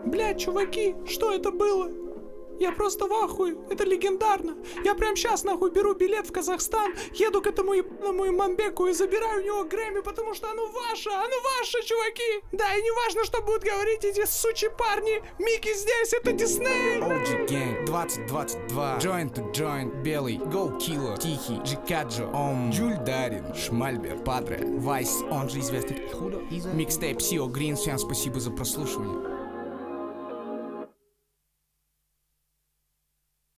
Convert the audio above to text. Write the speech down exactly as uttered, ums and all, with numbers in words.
Блядь, чуваки, что это было? Я просто в ахуе, это легендарно. Я прям сейчас нахуй беру билет в Казахстан, еду к этому ебаному Иманбеку и забираю у него Грэмми, потому что оно ваше, оно ваше, чуваки. Да, и не важно, что будут говорить эти сучи парни. Микки здесь, это Дисней. о джи Gang, двадцать двадцать два, Joint to Joint, Белый, Go Killer, Тихий, Джикаджо, Ом, Джуль Дарин, Шмальбер, Падре, Вайс, он же известный как Худо, Микстейп, Сио Грин, всем спасибо за прослушивание.